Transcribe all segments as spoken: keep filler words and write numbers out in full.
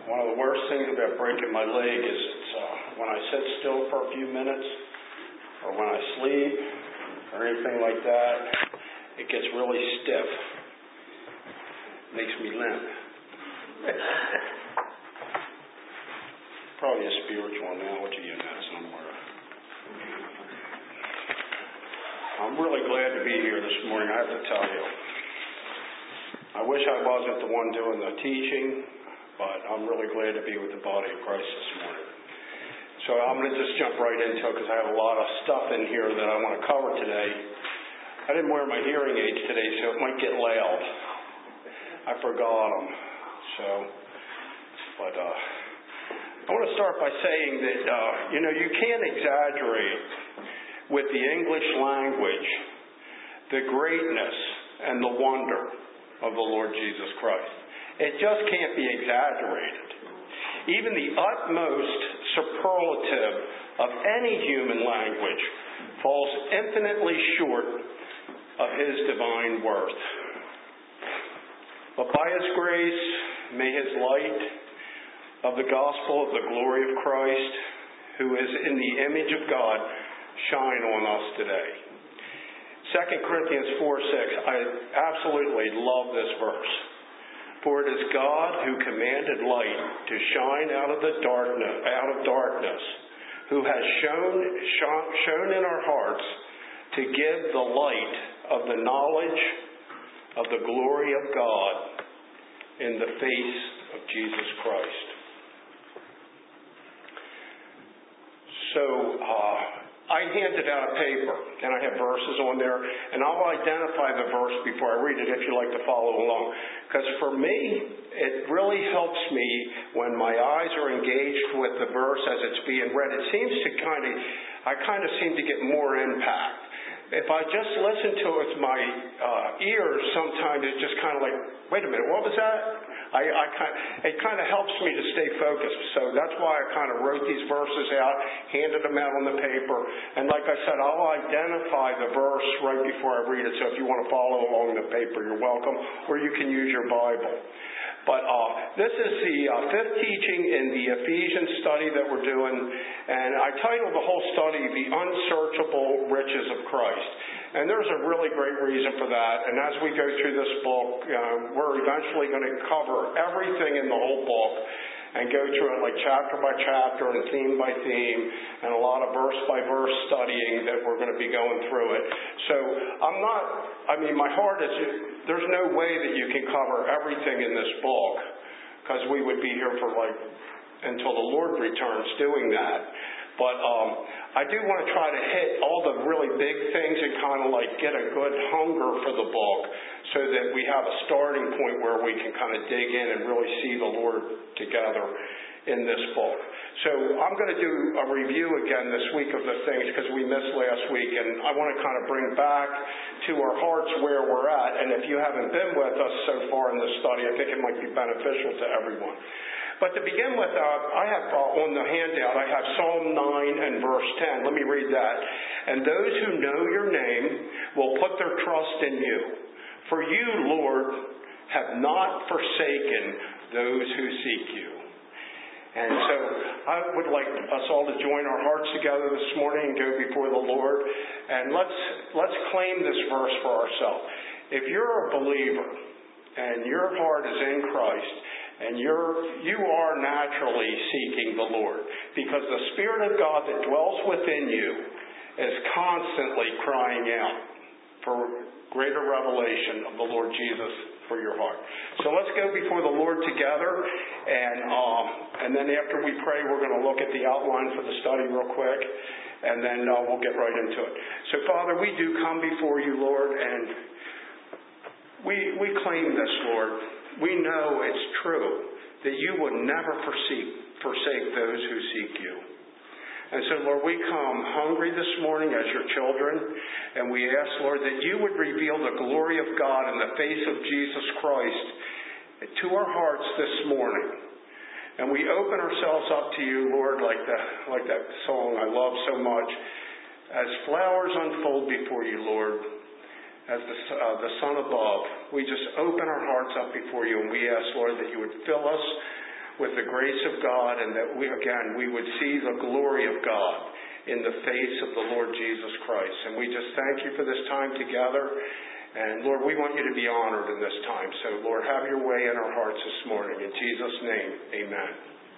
One of the worst things about breaking my leg is it's, uh, when I sit still for a few minutes, or when I sleep, or anything like that, it gets really stiff. Makes me limp. Probably a spiritual analogy in that somewhere. I'm really glad to be here this morning, I have to tell you. I wish I wasn't the one doing the teaching, but I'm really glad to be with the body of Christ this morning. So I'm going to just jump right into it because I have a lot of stuff in here that I want to cover today. I didn't wear my hearing aids today, so it might get loud. I forgot them. So, but uh, I want to start by saying that, uh, you know, you can't exaggerate with the English language the greatness and the wonder of the Lord Jesus Christ. It just can't be exaggerated. Even the utmost superlative of any human language falls infinitely short of His divine worth. But by His grace, may His light of the gospel of the glory of Christ, who is in the image of God, shine on us today. Second Corinthians four six, I absolutely love this verse. For it is God who commanded light to shine out of the darkness, out of darkness, who has shown, shown in our hearts to give the light of the knowledge of the glory of God in the face of Jesus Christ. So, uh, I handed out a paper, and I have verses on there, and I'll identify the verse before I read it if you'd like to follow along. Because for me, it really helps me when my eyes are engaged with the verse as it's being read. It seems to kind of, I kind of seem to get more impact. If I just listen to it with my uh, ears, sometimes it's just kind of like, wait a minute, what was that? I, I kind, it kind of helps me to stay focused. So that's why I kind of wrote these verses out, handed them out on the paper. And like I said, I'll identify the verse right before I read it. So if you want to follow along the paper, you're welcome. Or you can use your Bible. But uh, this is the uh, fifth teaching in the Ephesians study that we're doing. And I titled the whole study, The Unsearchable Riches of Christ. And there's a really great reason for that. And as we go through this book, um, we're eventually going to cover everything in the whole book and go through it like chapter by chapter and theme by theme and a lot of verse by verse studying that we're going to be going through it. So I'm not, I mean, my heart is, there's no way that you can cover everything in this book because we would be here for like until the Lord returns doing that. But um, I do want to try to hit all the really big things and kind of like get a good hunger for the book so that we have a starting point where we can kind of dig in and really see the Lord together in this book. So I'm going to do a review again this week of the things because we missed last week, and I want to kind of bring back to our hearts where we're at. And if you haven't been with us so far in this study, I think it might be beneficial to everyone. But to begin with, uh, I have uh, on the handout, I have Psalm nine and verse ten. Let me read that. And those who know your name will put their trust in you. For you, Lord, have not forsaken those who seek you. And so I would like us all to join our hearts together this morning and go before the Lord. And let's let's claim this verse for ourselves. If you're a believer and your heart is in Christ, and you're, you are naturally seeking the Lord, because the Spirit of God that dwells within you is constantly crying out for greater revelation of the Lord Jesus for your heart. So let's go before the Lord together, and um, and then after we pray, we're going to look at the outline for the study real quick, and then uh, we'll get right into it. So Father, we do come before you, Lord, and we we claim this, Lord. We know it's true that you would never forsake, forsake those who seek you. And so, Lord, we come hungry this morning as your children, and we ask, Lord, that you would reveal the glory of God in the face of Jesus Christ to our hearts this morning. And we open ourselves up to you, Lord, like that, like that song I love so much. As flowers unfold before you, Lord, as the, uh, the sun above, we just open our hearts up before you, and we ask, Lord, that you would fill us with the grace of God, and that we, again, we would see the glory of God in the face of the Lord Jesus Christ. And we just thank you for this time together. And Lord, we want you to be honored in this time. So Lord, have your way in our hearts this morning. In Jesus' name, amen.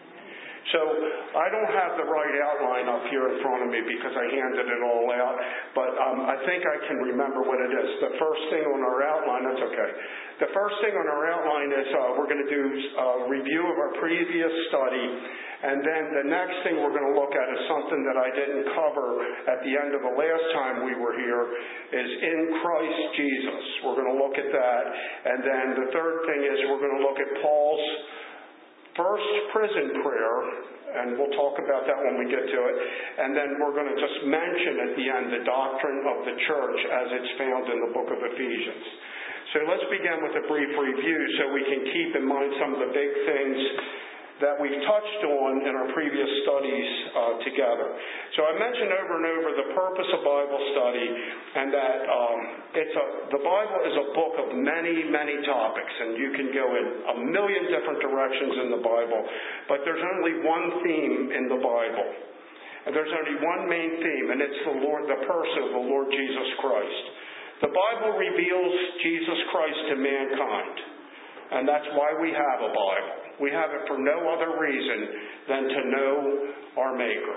So I don't have the right outline up here in front of me because I handed it all out, but um, I think I can remember what it is. The first thing on our outline, that's okay. The first thing on our outline is uh, we're going to do a review of our previous study, and then the next thing we're going to look at is something that I didn't cover at the end of the last time we were here, is in Christ Jesus. We're going to look at that. And then the third thing is we're going to look at Paul's first prison prayer, and we'll talk about that when we get to it. And then we're going to just mention at the end the doctrine of the church as it's found in the book of Ephesians. So let's begin with a brief review so we can keep in mind some of the big things that we've touched on in our previous studies uh, together. So I mentioned over and over the purpose of Bible study, and that um, it's a, the Bible is a book of many, many topics, and you can go in a million different directions in the Bible, but there's only one theme in the Bible. And there's only one main theme, and it's the Lord, the person of the Lord Jesus Christ. The Bible reveals Jesus Christ to mankind, and that's why we have a Bible. We have it for no other reason than to know our Maker.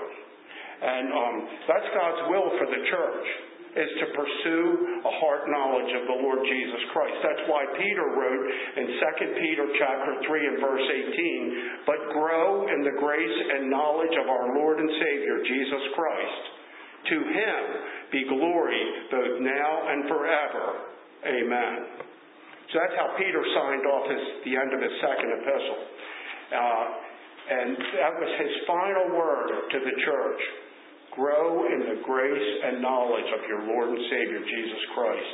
And um, that's God's will for the church, is to pursue a heart knowledge of the Lord Jesus Christ. That's why Peter wrote in Second Peter chapter three and verse eighteen, "But grow in the grace and knowledge of our Lord and Savior, Jesus Christ. To Him be glory both now and forever. Amen." So that's how Peter signed off his, the end of his second epistle. Uh, and that was his final word to the church. Grow in the grace and knowledge of your Lord and Savior, Jesus Christ.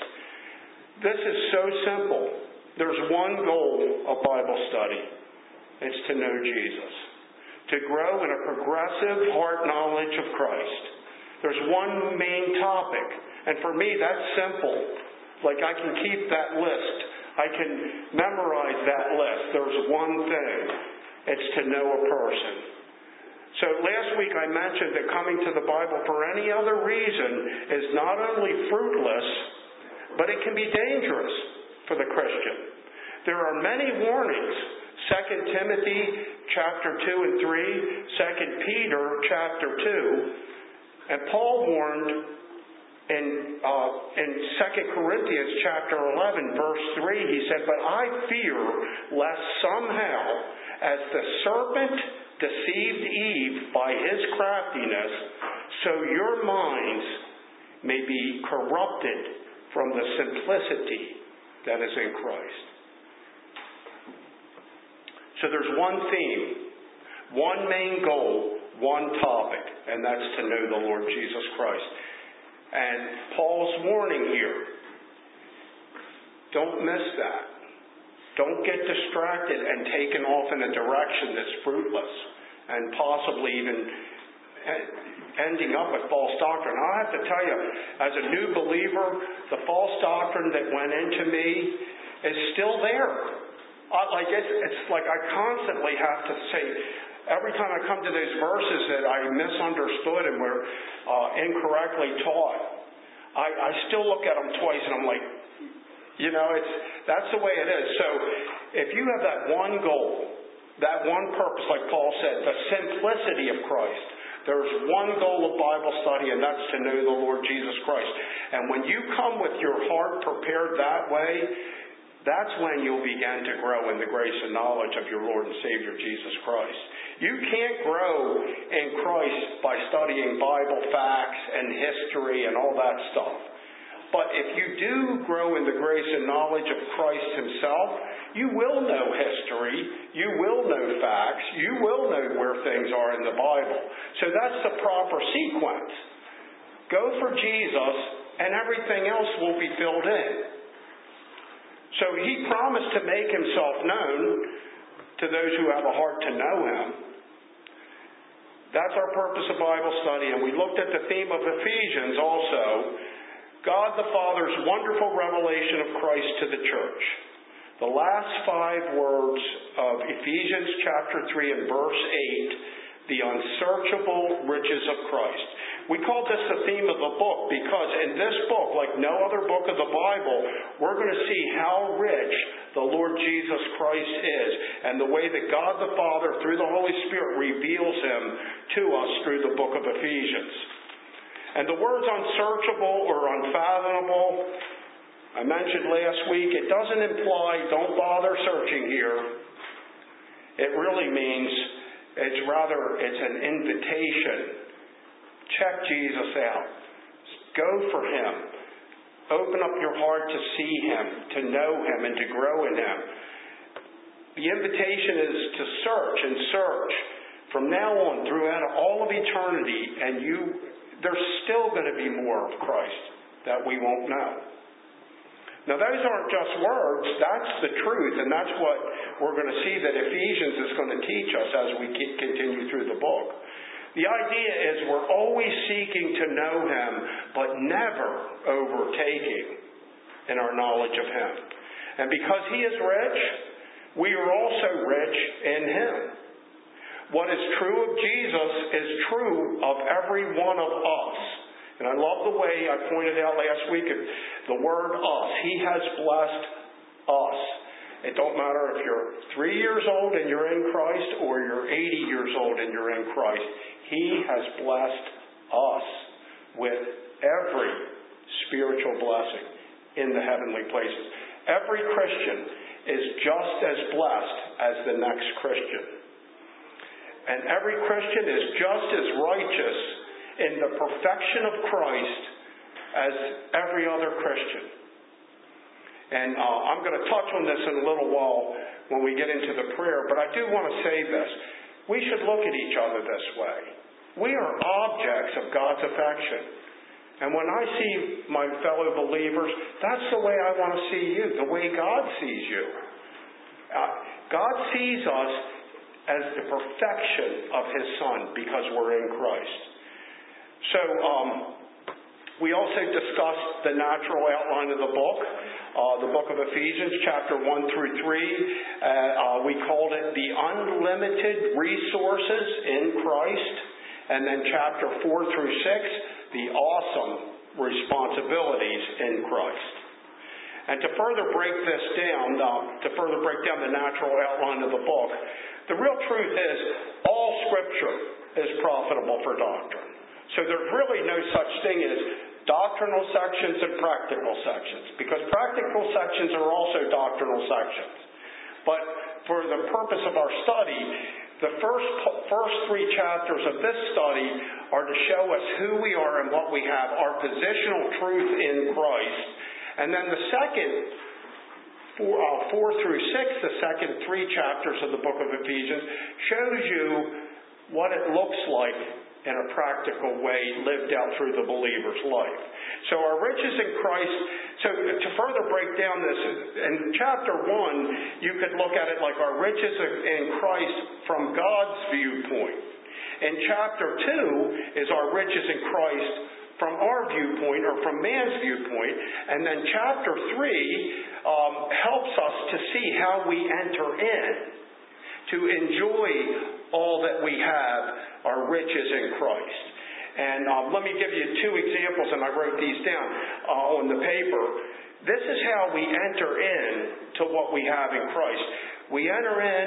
This is so simple. There's one goal of Bible study. It's to know Jesus. To grow in a progressive heart knowledge of Christ. There's one main topic. And for me, that's simple. Like I can keep that list. I can memorize that list. There's one thing. It's to know a person. So last week I mentioned that coming to the Bible for any other reason is not only fruitless, but it can be dangerous for the Christian. There are many warnings. Second Timothy chapter two and three, Second Peter chapter two, and Paul warned In, uh, in Second Corinthians chapter eleven, verse three, he said, "But I fear lest somehow, as the serpent deceived Eve by his craftiness, so your minds may be corrupted from the simplicity that is in Christ." So there's one theme, one main goal, one topic, and that's to know the Lord Jesus Christ. And Paul's warning here, don't miss that. Don't get distracted and taken off in a direction that's fruitless and possibly even ending up with false doctrine. I have to tell you, as a new believer, the false doctrine that went into me is still there. I, like it's, it's like I constantly have to say, every time I come to those verses that I misunderstood and were uh, incorrectly taught, I, I still look at them twice and I'm like, you know, it's that's the way it is. So if you have that one goal, that one purpose, like Paul said, the simplicity of Christ, there's one goal of Bible study, and that's to know the Lord Jesus Christ. And when you come with your heart prepared that way, that's when you'll begin to grow in the grace and knowledge of your Lord and Savior, Jesus Christ. You can't grow in Christ by studying Bible facts and history and all that stuff. But if you do grow in the grace and knowledge of Christ Himself, you will know history, you will know facts, you will know where things are in the Bible. So that's the proper sequence. Go for Jesus, and everything else will be filled in. So He promised to make Himself known to those who have a heart to know Him. That's our purpose of Bible study. And we looked at the theme of Ephesians also. God the Father's wonderful revelation of Christ to the church. The last five words of Ephesians chapter three and verse eight, the unsearchable riches of Christ. We call this the theme of the book because in this book, like no other book of the Bible, we're going to see how rich the Lord Jesus Christ is and the way that God the Father, through the Holy Spirit, reveals Him to us through the book of Ephesians. And the words unsearchable or unfathomable, I mentioned last week, it doesn't imply don't bother searching here. It really means it's rather, it's an invitation. Check Jesus out. Go for Him. Open up your heart to see Him, to know Him, and to grow in Him. The invitation is to search and search from now on throughout all of eternity, and you, there's still going to be more of Christ that we won't know. Now, those aren't just words. That's the truth, and that's what we're going to see that Ephesians is going to teach us as we continue through the book. The idea is we're always seeking to know Him, but never overtaking in our knowledge of Him. And because He is rich, we are also rich in Him. What is true of Jesus is true of every one of us. And I love the way I pointed out last week, the word us. He has blessed us. It don't matter if you're three years old and you're in Christ or you're eighty years old and you're in Christ. He has blessed us with every spiritual blessing in the heavenly places. Every Christian is just as blessed as the next Christian. And every Christian is just as righteous in the perfection of Christ as every other Christian. And uh, I'm going to touch on this in a little while when we get into the prayer, but I do want to say this. We should look at each other this way. We are objects of God's affection. And when I see my fellow believers, that's the way I want to see you, the way God sees you. Uh, God sees us as the perfection of His Son because we're in Christ. So, um, we also discussed the natural outline of the book, uh, the book of Ephesians, chapter one through three. Uh, uh, we called it the unlimited resources in Christ. And then chapter four through six, the awesome responsibilities in Christ. And to further break this down, uh, to further break down the natural outline of the book, the real truth is all Scripture is profitable for doctrine. So there's really no such thing as doctrinal sections and practical sections, because practical sections are also doctrinal sections. But for the purpose of our study, the first first three chapters of this study are to show us who we are and what we have, our positional truth in Christ. And then the second, four, uh, four through six, the second three chapters of the book of Ephesians, shows you what it looks like in a practical way lived out through the believer's life. So our riches in Christ, so to further break down this, in chapter one, you could look at it like our riches in Christ from God's viewpoint. In chapter two is our riches in Christ from our viewpoint or from man's viewpoint. And then chapter three um, helps us to see how we enter in to enjoy all that we have, our riches in Christ. And um, let me give you two examples, and I wrote these down uh, on the paper. This is how we enter in to what we have in Christ. We enter in,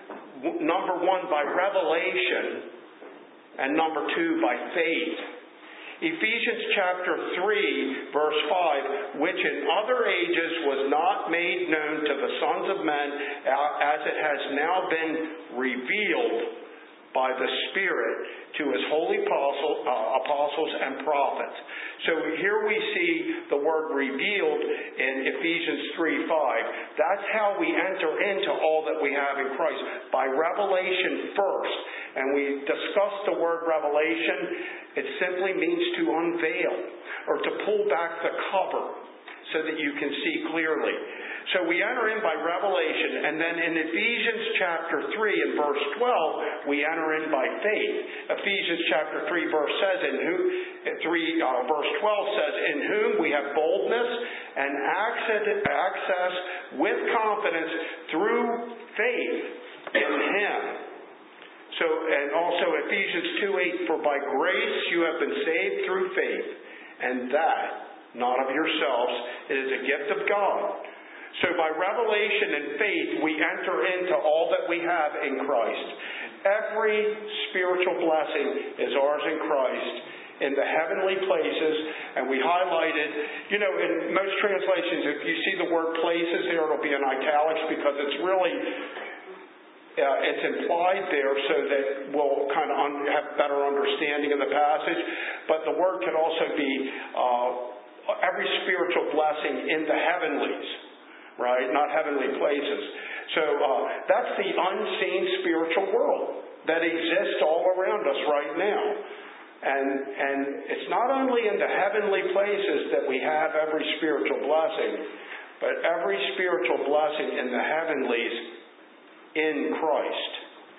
number one, by revelation, and number two, by faith. Ephesians chapter three, verse five, which in other ages was not made known to the sons of men, as it has now been revealed by the Spirit to His holy apostle, uh, apostles and prophets. So here we see the word revealed in Ephesians three five. That's how we enter into all that we have in Christ, by revelation first. And we discussed the word revelation. It simply means to unveil or to pull back the cover so that you can see clearly. So we enter in by revelation, and then in Ephesians chapter three and verse twelve, we enter in by faith. Ephesians chapter three verse says, in who, three uh, verse twelve says, in whom we have boldness and access, access with confidence through faith in Him. So, and also Ephesians two eight, for by grace you have been saved through faith, and that not of yourselves, it is a gift of God. So by revelation and faith, we enter into all that we have in Christ. Every spiritual blessing is ours in Christ in the heavenly places, and we highlighted, you know, in most translations, if you see the word places there, it'll be in italics because it's really, uh, it's implied there so that we'll kind of un- have better understanding of the passage. But the word can also be uh, every spiritual blessing in the heavenlies. Right? Not heavenly places. So uh, that's the unseen spiritual world that exists all around us right now. And, and it's not only in the heavenly places that we have every spiritual blessing, but every spiritual blessing in the heavenlies in Christ.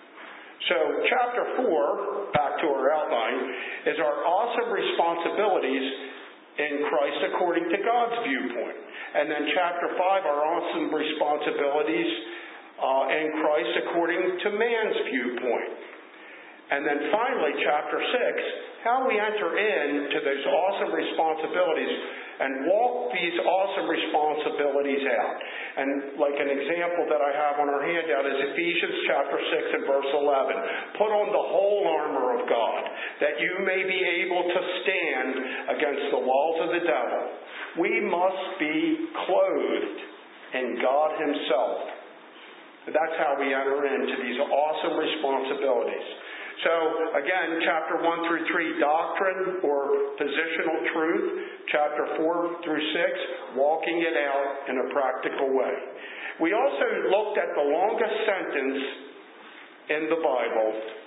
So chapter four, back to our outline, is our awesome responsibilities in Christ according to God's viewpoint. And then chapter five, our awesome responsibilities uh, in Christ according to man's viewpoint. And then finally, chapter six, how we enter into those awesome responsibilities and walk these awesome responsibilities out. And like an example that I have on our handout is Ephesians chapter six and verse eleven. Put on the whole armor of God, that you may be able to stand against the walls of the devil. We must be clothed in God Himself. That's how we enter into these awesome responsibilities. So, again, chapter one through three, doctrine or positional truth. Chapter four through six, walking it out in a practical way. We also looked at the longest sentence in the Bible.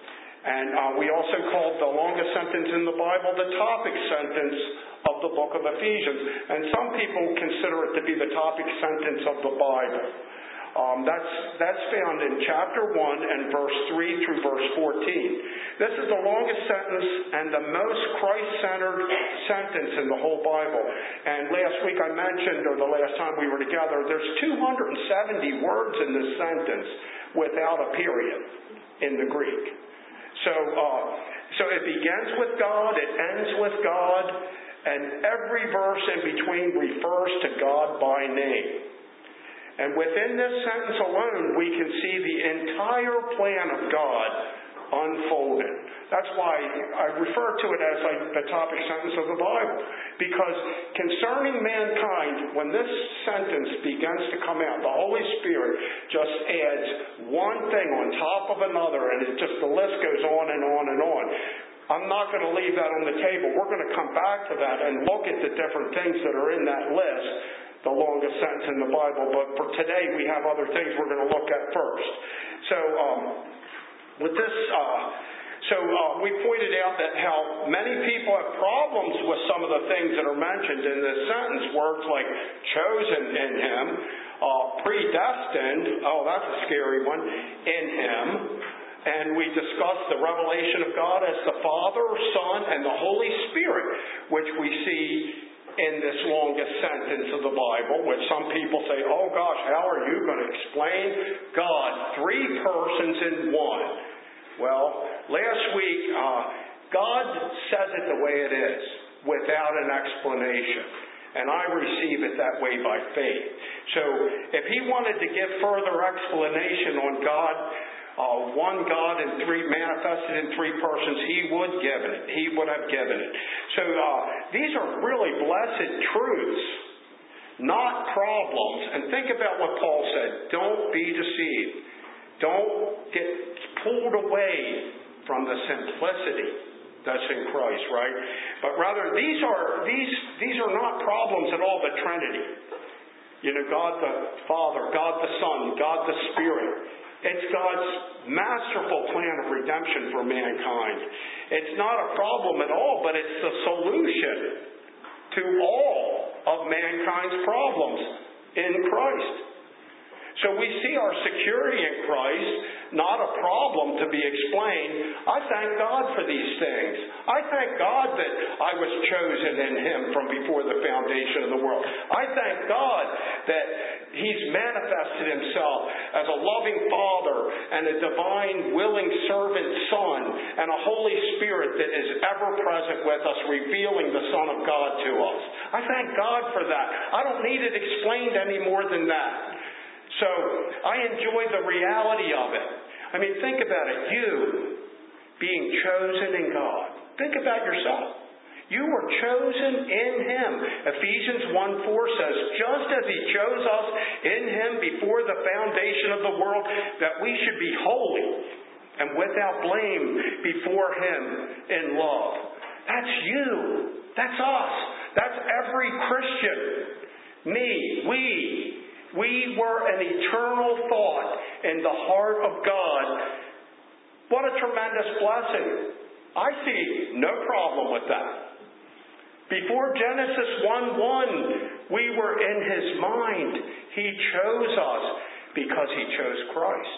And uh, we also called the longest sentence in the Bible the topic sentence of the book of Ephesians. And some people consider it to be the topic sentence of the Bible. Um, that's that's found in chapter one and verse three through verse fourteen. This is the longest sentence and the most Christ-centered sentence in the whole Bible. And last week I mentioned, or the last time we were together, there's two hundred seventy words in this sentence without a period in the Greek. So, uh, so it begins with God, it ends with God, and every verse in between refers to God by name. And within this sentence alone, we can see the entire plan of God unfolded. That's why I refer to it as like the topic sentence of the Bible. Because concerning mankind, when this sentence begins to come out, the Holy Spirit just adds one thing on top of another, and it just the list goes on and on and on. I'm not going to leave that on the table. We're going to come back to that and look at the different things that are in that list, the longest sentence in the Bible. But for today, we have other things we're going to look at first. So, um, with this, uh, so uh, we pointed out that how many people have problems with some of the things that are mentioned in this sentence. Words like chosen in Him, uh, predestined, oh, that's a scary one, in Him. And we discussed the revelation of God as the Father, Son, and the Holy Spirit, which we see in this longest sentence of the Bible, which some people say, oh gosh, how are you going to explain God? Three persons in one. Well, last week, uh, God says it the way it is, without an explanation. And I receive it that way by faith. So, if He wanted to give further explanation on God, Uh, one God and three manifested in three persons, He would give it. He would have given it. So uh, these are really blessed truths, not problems. And think about what Paul said. Don't be deceived. Don't get pulled away from the simplicity that's in Christ, right? But rather, these are these these are not problems at all. The Trinity, you know, God the Father, God the Son, God the Spirit. It's God's masterful plan of redemption for mankind. It's not a problem at all, but it's the solution to all of mankind's problems in Christ. So we see our security in Christ, not a problem to be explained. I thank God for these things. I thank God that I was chosen in Him from before the foundation of the world. I thank God that He's manifested Himself as a loving Father and a divine, willing servant Son and a Holy Spirit that is ever present with us, revealing the Son of God to us. I thank God for that. I don't need it explained any more than that. So I enjoy the reality of it. I mean, think about it. You being chosen in God. Think about yourself. You were chosen in Him. Ephesians one four says, just as He chose us in Him before the foundation of the world, that we should be holy and without blame before Him in love. That's you. That's us. That's every Christian. Me. We. We were an eternal thought in the heart of God. What a tremendous blessing. I see no problem with that. Before Genesis one one, we were in His mind. He chose us because He chose Christ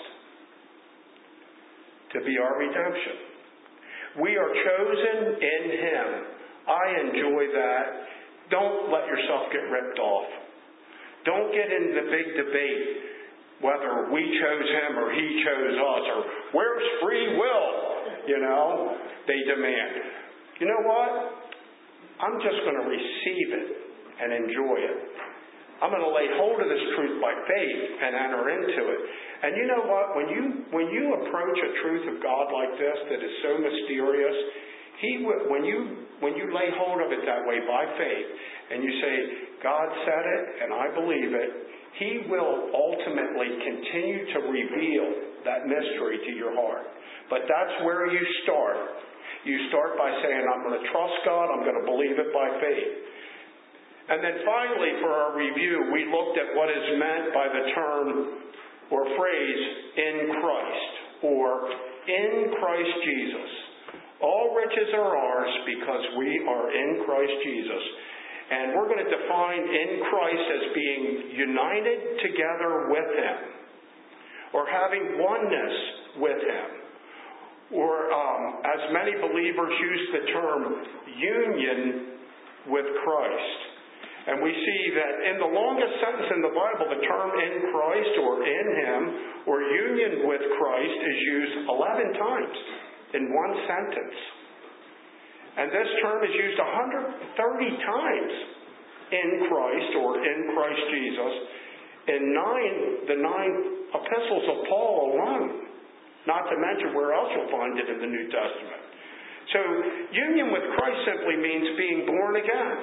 to be our redemption. We are chosen in Him. I enjoy that. Don't let yourself get ripped off. Don't get into the big debate whether we chose Him or He chose us, or where's free will, you know, they demand. You know what? I'm just going to receive it and enjoy it. I'm going to lay hold of this truth by faith and enter into it. And you know what? When you when you approach a truth of God like this that is so mysterious, He when you when you lay hold of it that way by faith, and you say, God said it, and I believe it, He will ultimately continue to reveal that mystery to your heart. But that's where you start. You start by saying, I'm going to trust God, I'm going to believe it by faith. And then finally, for our review, we looked at what is meant by the term or phrase, in Christ, or in Christ Jesus. All riches are ours because we are in Christ Jesus. And we're going to define in Christ as being united together with Him, or having oneness with Him, or um, as many believers use the term, union with Christ. And we see that in the longest sentence in the Bible, the term in Christ or in Him or union with Christ is used eleven times in one sentence. And this term is used one hundred thirty times in Christ or in Christ Jesus in nine, the nine epistles of Paul alone. Not to mention where else you'll find it in the New Testament. So union with Christ simply means being born again.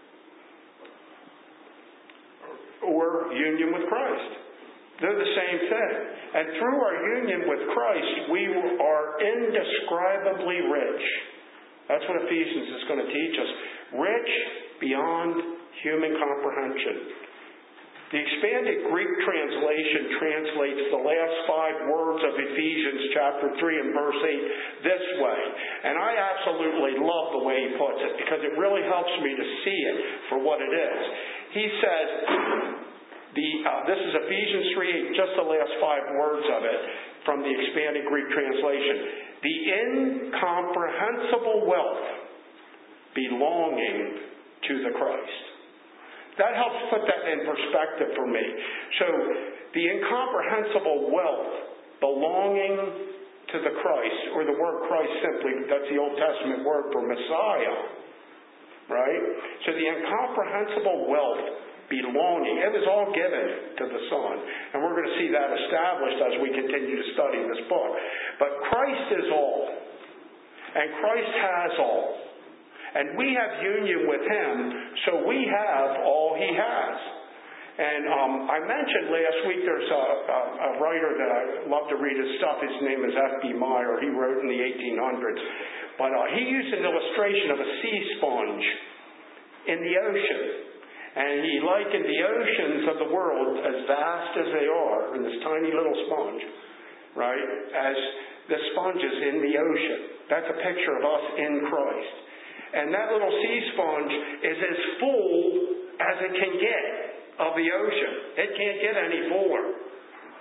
Or union with Christ. They're the same thing. And through our union with Christ, we are indescribably rich. That's what Ephesians is going to teach us. Rich beyond human comprehension. The expanded Greek translation translates the last five words of Ephesians chapter three and verse eight this way. And I absolutely love the way he puts it because it really helps me to see it for what it is. He says, the, uh, this is Ephesians three eight, just the last five words of it from the expanded Greek translation. The incomprehensible wealth belonging to the Christ. That helps put that in perspective for me. So, the incomprehensible wealth belonging to the Christ, or the word Christ simply, that's the Old Testament word for Messiah. Right? So the incomprehensible wealth belonging, it was all given to the Son. And we're going to see that established as we continue to study this book. But Christ is all. And Christ has all. And we have union with Him, so we have all He has. And um, I mentioned last week there's a, a, a writer that I love to read his stuff. His name is F B Meyer. He wrote in the eighteen hundreds. But uh, he used an illustration of a sea sponge in the ocean. And he likened the oceans of the world, as vast as they are, in this tiny little sponge, right, as the sponges in the ocean. That's a picture of us in Christ. And that little sea sponge is as full as it can get of the ocean. It can't get any fuller.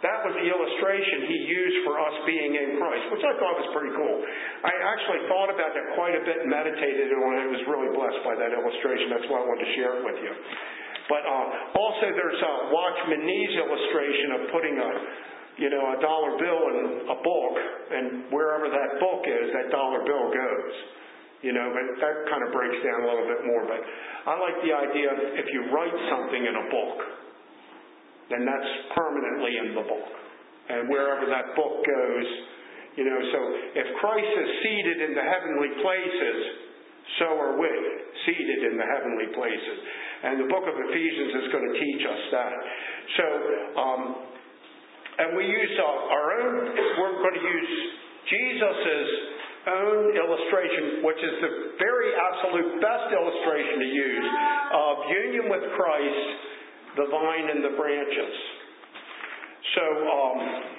that was the illustration he used for us being in Christ, which I thought was pretty cool. I actually thought about that quite a bit and meditated on it. I was really blessed by that illustration. That's why I wanted to share it with you. But uh, also there's uh, Watchman Nee's illustration of putting a, you know, a dollar bill in a book, and wherever that book is, that dollar bill goes. You know, but that kind of breaks down a little bit more. But I like the idea of if you write something in a book, then that's permanently in the book. And wherever that book goes, you know, so if Christ is seated in the heavenly places, so are we, seated in the heavenly places. And the book of Ephesians is going to teach us that. So, um, and we use uh, our own, we're going to use Jesus' own illustration, which is the very absolute best illustration to use of union with Christ, the vine and the branches. So, um,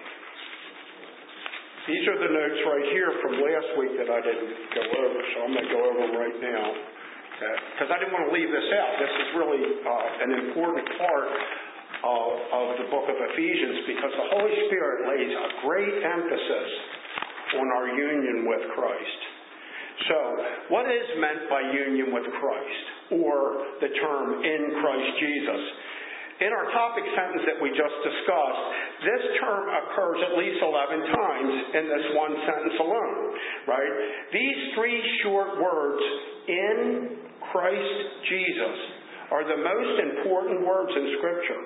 these are the notes right here from last week that I didn't go over, so I'm going to go over them right now. Because I didn't want to leave this out. This is really uh, an important part of, of the book of Ephesians, because the Holy Spirit lays a great emphasis on our union with Christ. So, what is meant by union with Christ, or the term in Christ Jesus? In our topic sentence that we just discussed, this term occurs at least eleven times in this one sentence alone, right? These three short words, in Christ Jesus, are the most important words in Scripture.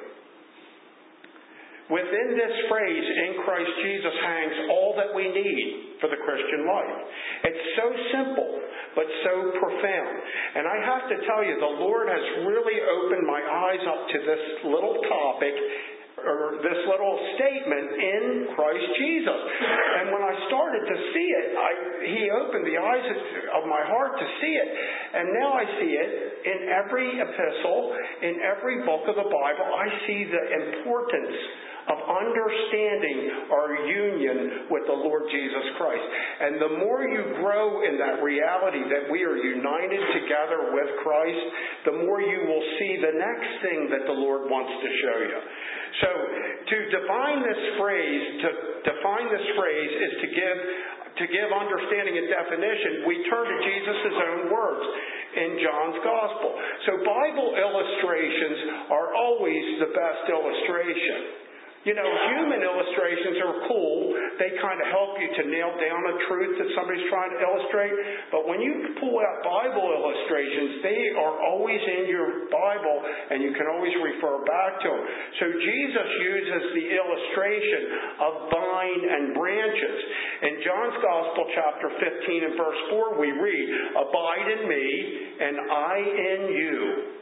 Within this phrase, in Christ Jesus, hangs all that we need for the Christian life. It's so simple, but so profound. And I have to tell you, the Lord has really opened my eyes up to this little topic, or this little statement, in Christ Jesus. And when I started to see it, I, He opened the eyes of my heart to see it. And now I see it in every epistle, in every book of the Bible. I see the importance of understanding our union with the Lord Jesus Christ. And the more you grow in that reality that we are united together with Christ, the more you will see the next thing that the Lord wants to show you. So, to define this phrase, to define this phrase is to give to give understanding and definition. We turn to Jesus' own words in John's Gospel. So, Bible illustrations are always the best illustration. You know, human illustrations are cool. They kind of help you to nail down a truth that somebody's trying to illustrate. But when you pull out Bible illustrations, they are always in your Bible, and you can always refer back to them. So Jesus uses the illustration of vine and branches. In John's Gospel, chapter fifteen and verse four, we read, "Abide in me, and I in you."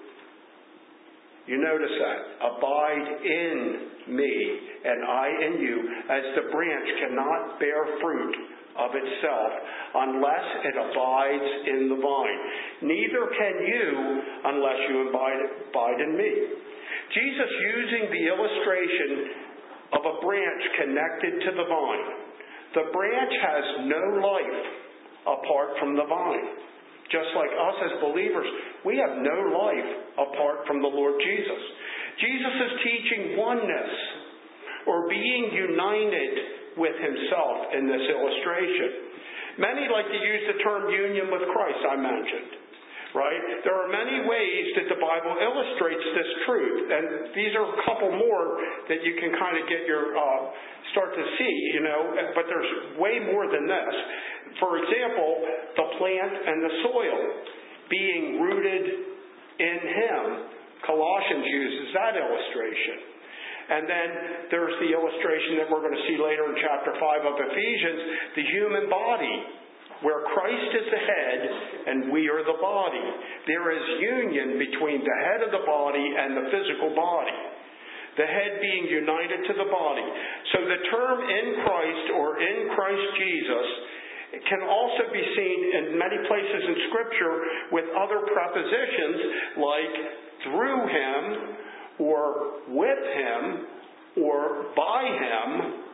You notice that. Abide in me, and I in you, as the branch cannot bear fruit of itself unless it abides in the vine. Neither can you unless you abide, abide in me. Jesus using the illustration of a branch connected to the vine. The branch has no life apart from the vine. Just like us as believers, we have no life apart from the Lord Jesus. Jesus is teaching oneness, or being united with Himself in this illustration. Many like to use the term union with Christ, I mentioned. Right? There are many ways that the Bible illustrates this truth, and these are a couple more that you can kind of get your uh, start to see, you know. But there's way more than this. For example, the plant and the soil being rooted in Him. Colossians uses that illustration. And then there's the illustration that we're going to see later in chapter five of Ephesians, the human body, where Christ is the head and we are the body. There is union between the head of the body and the physical body. The head being united to the body. So the term in Christ or in Christ Jesus can also be seen in many places in Scripture with other prepositions like through Him, or with Him, or by Him.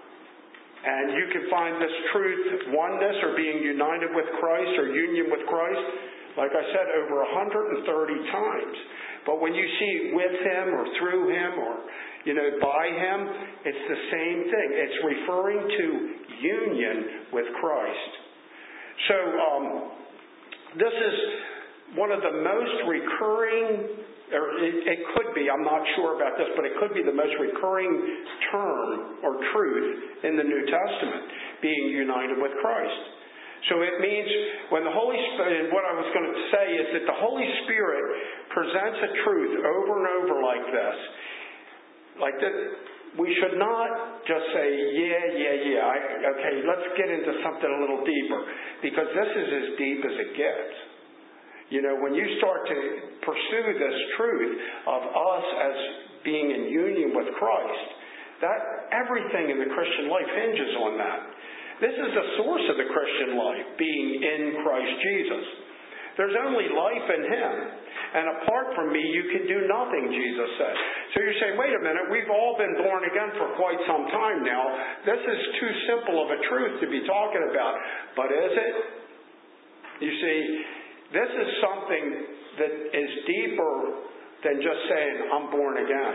And you can find this truth, oneness, or being united with Christ, or union with Christ, like I said, over one hundred thirty times. But when you see with Him, or through Him, or you know, by Him, it's the same thing. It's referring to union with Christ. So um, this is one of the most recurring, or it, it could be, I'm not sure about this, but it could be the most recurring term or truth in the New Testament, being united with Christ. So it means when the Holy Spirit, and what I was going to say is that the Holy Spirit presents a truth over and over like this. Like that, we should not just say, yeah, yeah, yeah, I, okay, let's get into something a little deeper, because this is as deep as it gets. You know, when you start to pursue this truth of us as being in union with Christ, that everything in the Christian life hinges on that. This is the source of the Christian life, being in Christ Jesus. There's only life in Him. And apart from me, you can do nothing, Jesus said. So you're saying, wait a minute, we've all been born again for quite some time now. This is too simple of a truth to be talking about. But is it? You see, this is something that is deeper than just saying, I'm born again.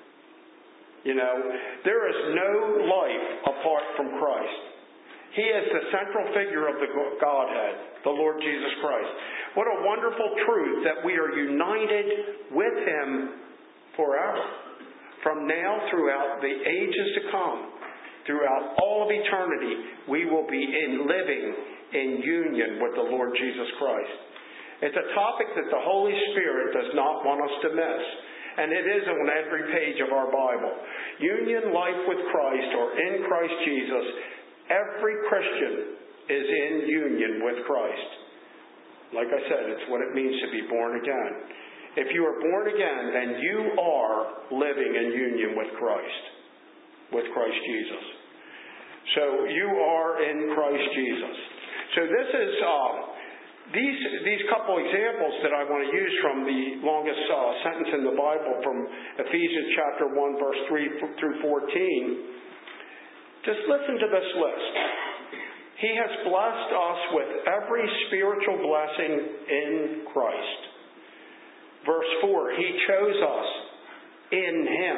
You know, there is no life apart from Christ. He is the central figure of the Godhead, the Lord Jesus Christ. What a wonderful truth that we are united with Him forever. From now throughout the ages to come, throughout all of eternity, we will be in living in union with the Lord Jesus Christ. It's a topic that the Holy Spirit does not want us to miss. And it is on every page of our Bible. Union life with Christ, or in Christ Jesus. Every Christian is in union with Christ. Like I said, it's what it means to be born again. If you are born again, then you are living in union with Christ, with Christ Jesus. So you are in Christ Jesus. So this is uh, these these couple examples that I want to use from the longest uh, sentence in the Bible, from Ephesians chapter one, verse three through fourteen. Just listen to this list. He has blessed us with every spiritual blessing in Christ. Verse four, He chose us in Him.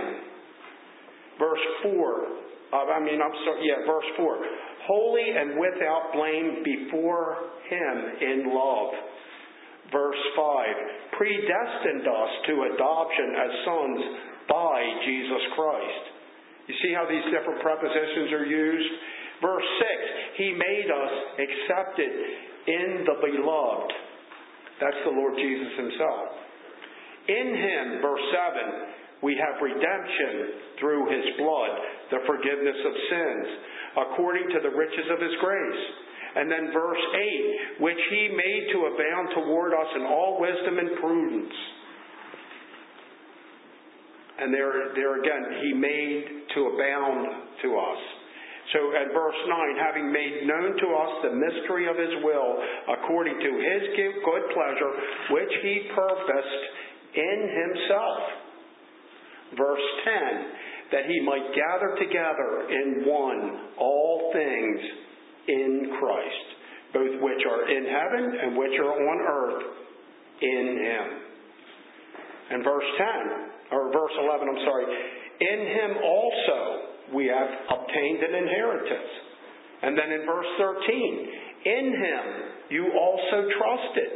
Verse four, uh, I mean, I'm sorry, yeah, verse four. Holy and without blame before Him in love. Verse five, predestined us to adoption as sons by Jesus Christ. You see how these different prepositions are used? Verse six, He made us accepted in the beloved. That's the Lord Jesus Himself. In Him, verse seven, we have redemption through His blood, the forgiveness of sins, according to the riches of His grace. And then verse eight, which He made to abound toward us in all wisdom and prudence. And there, there again, He made to abound to us. So at verse nine, having made known to us the mystery of His will, according to His good pleasure, which He purposed in Himself. Verse ten, that He might gather together in one all things in Christ, both which are in heaven and which are on earth in Him. And verse ten, or verse eleven, I'm sorry, in Him also we have obtained an inheritance. And then in verse thirteen, in Him you also trusted.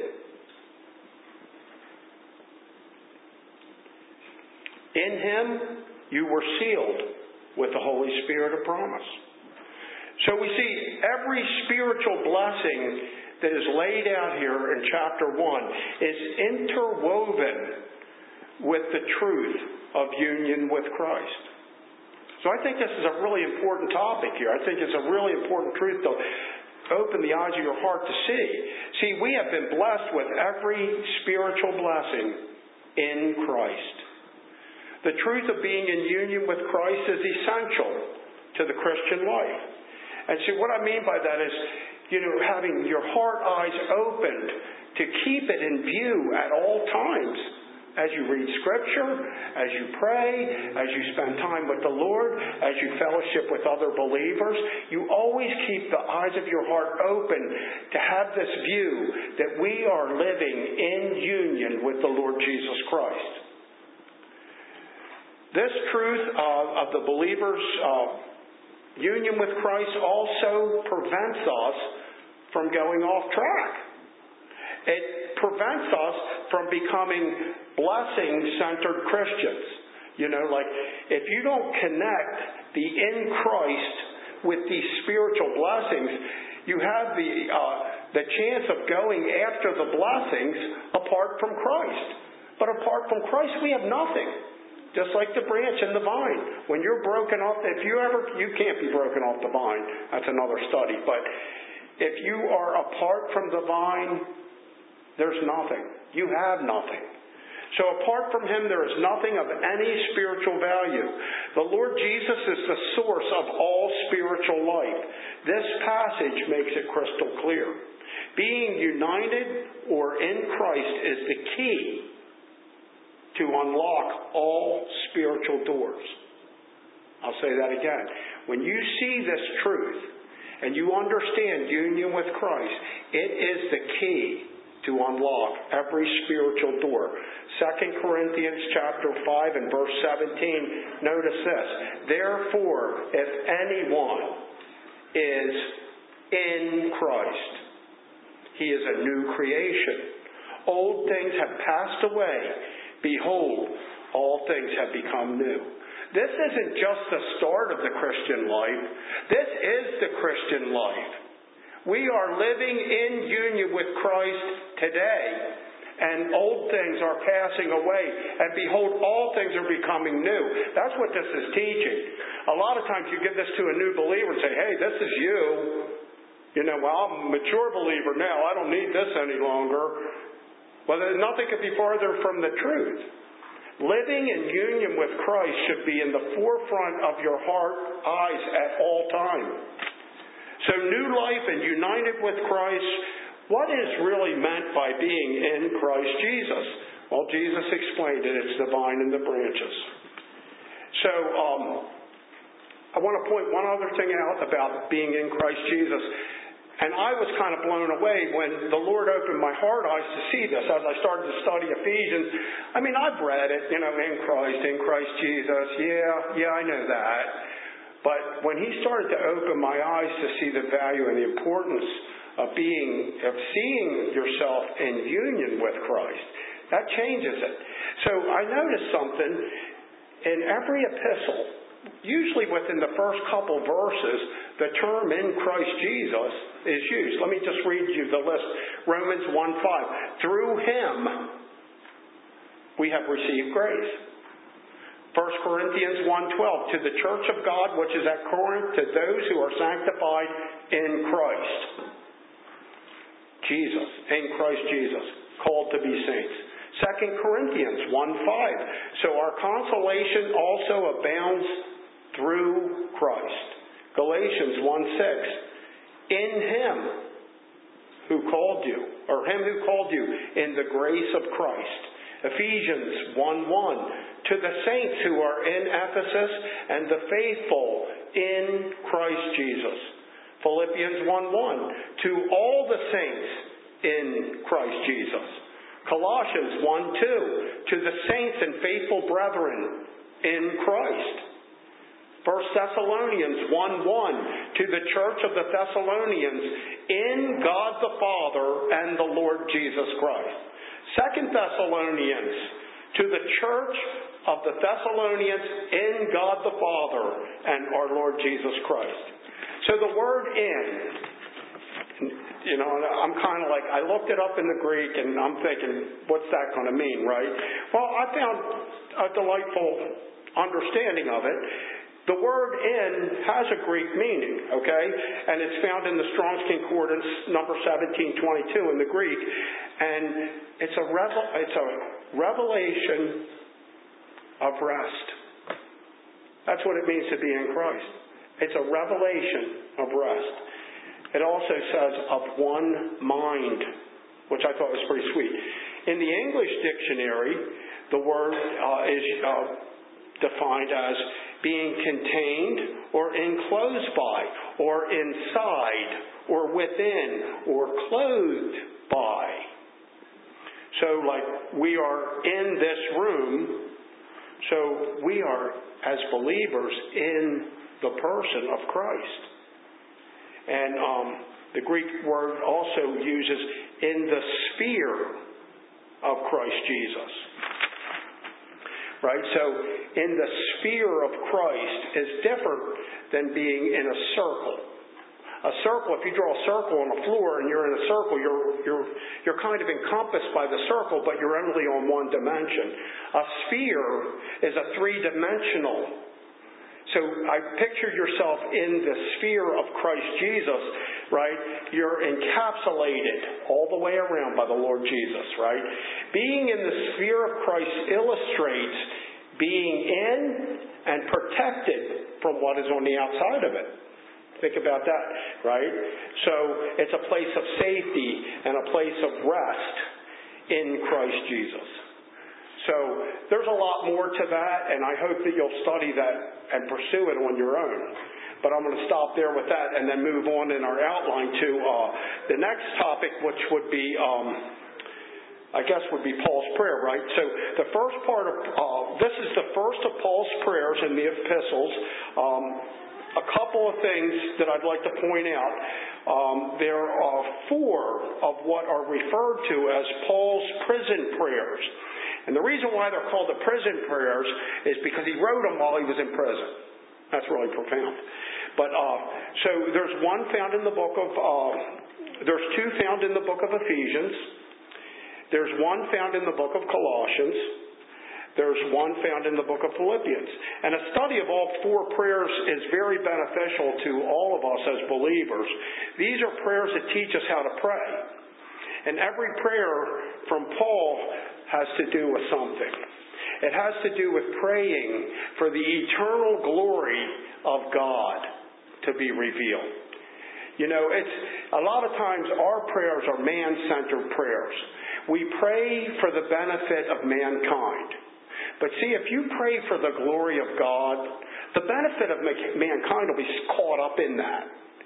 In Him you were sealed with the Holy Spirit of promise. So we see every spiritual blessing that is laid out here in chapter one is interwoven with the truth of union with Christ. So I think this is a really important topic here. I think it's a really important truth to open the eyes of your heart to see. See, we have been blessed with every spiritual blessing in Christ. The truth of being in union with Christ is essential to the Christian life. And see, what I mean by that is, you know, having your heart eyes opened to keep it in view at all times. As you read Scripture, as you pray, as you spend time with the Lord, as you fellowship with other believers, you always keep the eyes of your heart open to have this view that we are living in union with the Lord Jesus Christ. This truth uh, of the believer's uh, union with Christ also prevents us from going off track. It prevents us from becoming blessing-centered Christians. You know, like, if you don't connect the in Christ with these spiritual blessings, you have the uh, the chance of going after the blessings apart from Christ. But apart from Christ, we have nothing. Just like the branch and the vine. When you're broken off, if you ever, you can't be broken off the vine. That's another study. But if you are apart from the vine, there's nothing. You have nothing. So apart from Him, there is nothing of any spiritual value. The Lord Jesus is the source of all spiritual life. This passage makes it crystal clear. Being united or in Christ is the key to unlock all spiritual doors. I'll say that again. When you see this truth and you understand union with Christ, it is the key to unlock every spiritual door. Second Corinthians chapter five and verse seventeen, notice this. Therefore, if anyone is in Christ, he is a new creation. Old things have passed away. Behold, all things have become new. This isn't just the start of the Christian life. This is the Christian life. We are living in union with Christ today, and old things are passing away, and behold, all things are becoming new. That's what this is teaching. A lot of times you give this to a new believer and say, hey, this is you. You know, well, I'm a mature believer now. I don't need this any longer. Well, nothing could be farther from the truth. Living in union with Christ should be in the forefront of your heart, eyes at all time. So new life and united with Christ, what is really meant by being in Christ Jesus? Well, Jesus explained it. It's the vine and the branches. So um, I want to point one other thing out about being in Christ Jesus. And I was kind of blown away when the Lord opened my heart eyes to see this as I started to study Ephesians. I mean, I've read it, you know, in Christ, in Christ Jesus. Yeah, yeah, I know that. But when He started to open my eyes to see the value and the importance of being, of seeing yourself in union with Christ, that changes it. So I noticed something in every epistle. Usually within the first couple verses, the term in Christ Jesus is used. Let me just read you the list. Romans one five. Through Him, we have received grace. First Corinthians one twelve. To the church of God which is at Corinth, to those who are sanctified in Christ. Jesus, in Christ Jesus, called to be saints. Second Corinthians one five. So our consolation also abounds through Christ. Galatians one six. In Him who called you, or Him who called you in the grace of Christ. Ephesians one one. To the saints who are in Ephesus and the faithful in Christ Jesus. Philippians one one. To all the saints in Christ Jesus. Colossians one two. To the saints and faithful brethren in Christ. First Thessalonians one one. To the church of the Thessalonians in God the Father and the Lord Jesus Christ. Second Thessalonians. To the church of the Thessalonians in God the Father and our Lord Jesus Christ. So the word in, you know, I'm kind of like, I looked it up in the Greek and I'm thinking, what's that going to mean, right? Well, I found a delightful understanding of it. The word in has a Greek meaning, okay? And it's found in the Strong's Concordance, number seventeen twenty-two in the Greek. And it's a revel- it's a revelation of rest. That's what it means to be in Christ. It's a revelation of rest. It also says of one mind, which I thought was pretty sweet. In the English dictionary, the word uh, is uh, defined as being contained or enclosed by or inside or within or clothed by. So like we are in this room So we are, as believers, in the person of Christ. And um, the Greek word also uses in the sphere of Christ Jesus. Right? So in the sphere of Christ is different than being in a circle. A circle, if you draw a circle on the floor and you're in a circle, you're you're you're kind of encompassed by the circle, but you're only on one dimension. A sphere is a three-dimensional. So I picture yourself in the sphere of Christ Jesus, right? You're encapsulated all the way around by the Lord Jesus, right? Being in the sphere of Christ illustrates being in and protected from what is on the outside of it. Think about that, right? So it's a place of safety and a place of rest in Christ Jesus. So there's a lot more to that, and I hope that you'll study that and pursue it on your own. But I'm going to stop there with that and then move on in our outline to uh, the next topic, which would be, um, I guess, would be Paul's prayer, right? So the first part of, uh, this is the first of Paul's prayers in the epistles. Um, A couple of things that I'd like to point out. Um, there are four of what are referred to as Paul's prison prayers. And the reason why they're called the prison prayers is because he wrote them while he was in prison. That's really profound. But uh, so there's one found in the book of, uh, there's two found in the book of Ephesians. There's one found in the book of Colossians. There's one found in the book of Philippians. And a study of all four prayers is very beneficial to all of us as believers. These are prayers that teach us how to pray. And every prayer from Paul has to do with something. It has to do with praying for the eternal glory of God to be revealed. You know, it's a lot of times our prayers are man-centered prayers. We pray for the benefit of mankind. But see, if you pray for the glory of God, the benefit of mankind will be caught up in that.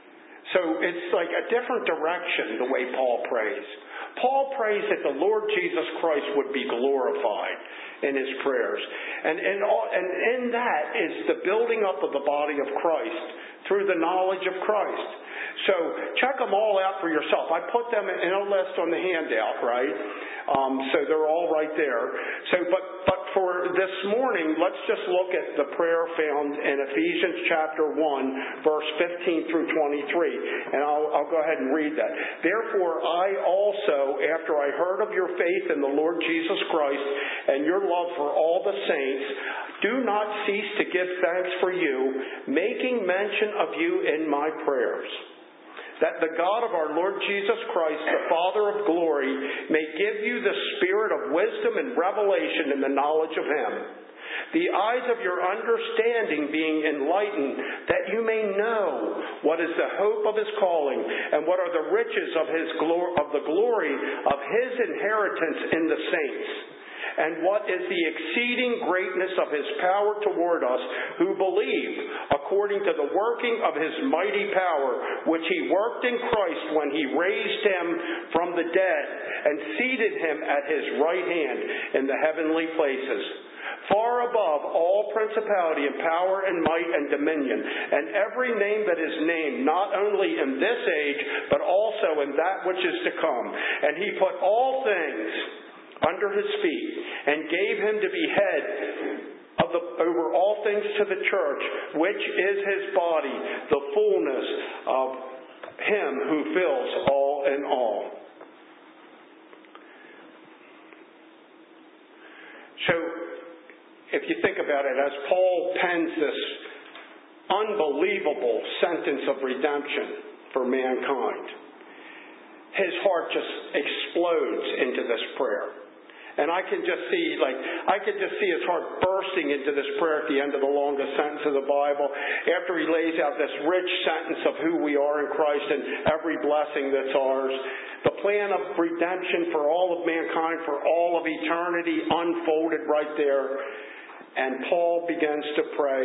So it's like a different direction the way Paul prays. Paul prays that the Lord Jesus Christ would be glorified in his prayers. And, and, all, and in that is the building up of the body of Christ through the knowledge of Christ. So check them all out for yourself. I put them in a list on the handout, right? Um, so they're all right there. So, but but for this morning, let's just look at the prayer found in Ephesians chapter one, verse fifteen through twenty-three. And I'll, I'll go ahead and read that. Therefore, I also, after I heard of your faith in the Lord Jesus Christ and your love for all the saints, do not cease to give thanks for you, making mention of you in my prayers, that the God of our Lord Jesus Christ, the Father of glory, may give you the spirit of wisdom and revelation in the knowledge of Him, the eyes of your understanding being enlightened, that you may know what is the hope of His calling, and what are the riches of His glor- of the glory of His inheritance in the saints, and what is the exceeding greatness of His power toward us who believe, according to the working of His mighty power, which He worked in Christ when He raised Him from the dead and seated Him at His right hand in the heavenly places, far above all principality and power and might and dominion, and every name that is named, not only in this age, but also in that which is to come. And He put all things under His feet, and gave Him to be head of the, over all things to the church, which is His body, the fullness of Him who fills all in all. So, if you think about it, as Paul pens this unbelievable sentence of redemption for mankind, his heart just explodes into this prayer. And I can just see, like, I can just see his heart bursting into this prayer at the end of the longest sentence of the Bible, after he lays out this rich sentence of who we are in Christ and every blessing that's ours. The plan of redemption for all of mankind, for all of eternity, unfolded right there. And Paul begins to pray.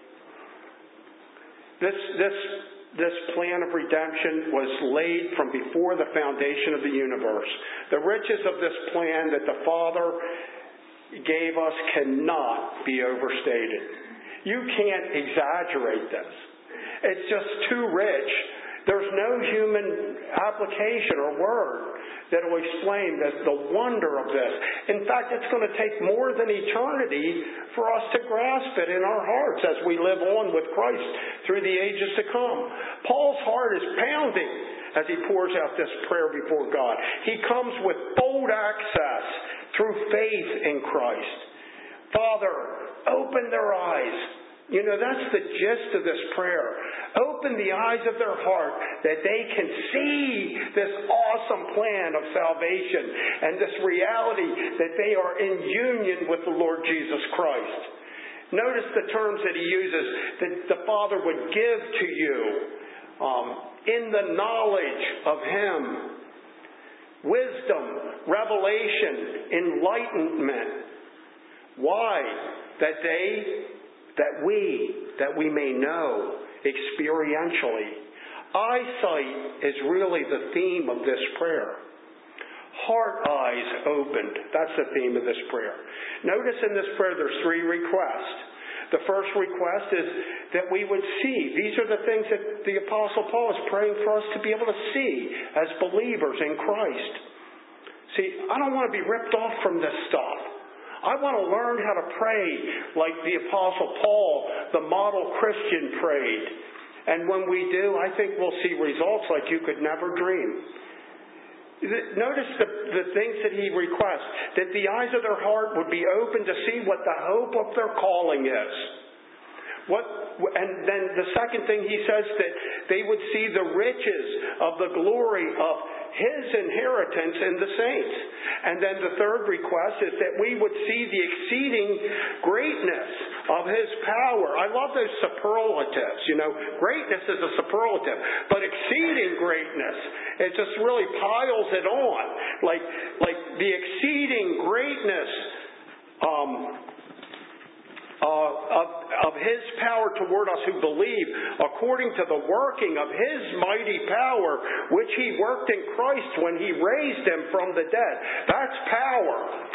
This, this, This plan of redemption was laid from before the foundation of the universe. The riches of this plan that the Father gave us cannot be overstated. You can't exaggerate this. It's just too rich. There's no human application or word that will explain this, the wonder of this. In fact, it's going to take more than eternity for us to grasp it in our hearts as we live on with Christ through the ages to come. Paul's heart is pounding as he pours out this prayer before God. He comes with bold access through faith in Christ. Father, open their eyes. You know, that's the gist of this prayer. Open the eyes of their heart that they can see this awesome plan of salvation and this reality that they are in union with the Lord Jesus Christ. Notice the terms that he uses, that the Father would give to you um, in the knowledge of Him. Wisdom, revelation, enlightenment. Why? That they, that we, that we may know experientially. Eyesight is really the theme of this prayer. Heart eyes opened. That's the theme of this prayer. Notice in this prayer there's three requests. The first request is that we would see. These are the things that the Apostle Paul is praying for us to be able to see as believers in Christ. See, I don't want to be ripped off from this stuff. I want to learn how to pray like the Apostle Paul, the model Christian, prayed. And when we do, I think we'll see results like you could never dream. Notice the, the things that he requests. That the eyes of their heart would be open to see what the hope of their calling is. What, and then the second thing he says, that they would see the riches of the glory of His inheritance in the saints. And then the third request is that we would see the exceeding greatness of His power. I love those superlatives. You know, greatness is a superlative, but exceeding greatness, it just really piles it on. Like, like the exceeding greatness um, uh, of, of His power toward us who believe, according to the working of His mighty power, which He worked in Christ when He raised Him from the dead. That's power.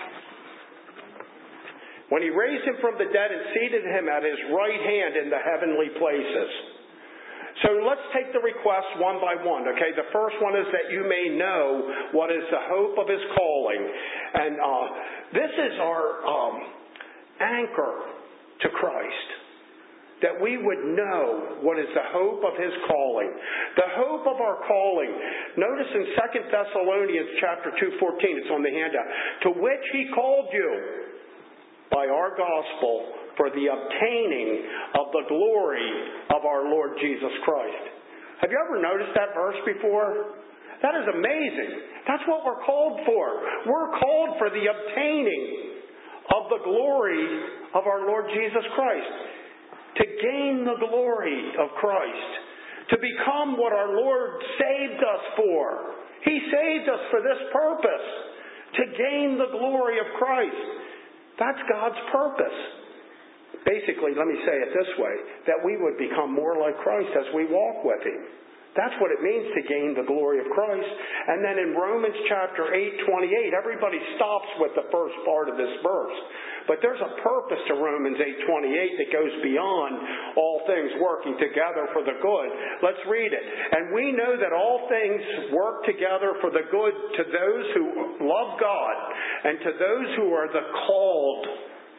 When He raised Him from the dead and seated Him at His right hand in the heavenly places. So let's take the requests one by one. Okay, the first one is that you may know what is the hope of His calling. And uh, this is our um, anchor to Christ. That we would know what is the hope of His calling. The hope of our calling. Notice in Second Thessalonians chapter two fourteen, it's on the handout. To which He called you by our gospel for the obtaining of the glory of our Lord Jesus Christ. Have you ever noticed that verse before? That is amazing. That's what we're called for. We're called for the obtaining of the glory of our Lord Jesus Christ. To gain the glory of Christ. To become what our Lord saved us for. He saved us for this purpose. To gain the glory of Christ. That's God's purpose. Basically, let me say it this way, that we would become more like Christ as we walk with Him. That's what it means to gain the glory of Christ. And then in Romans chapter eight twenty-eight, everybody stops with the first part of this verse. But there's a purpose to Romans eight twenty-eight that goes beyond all things working together for the good. Let's read it. And we know that all things work together for the good to those who love God and to those who are the called.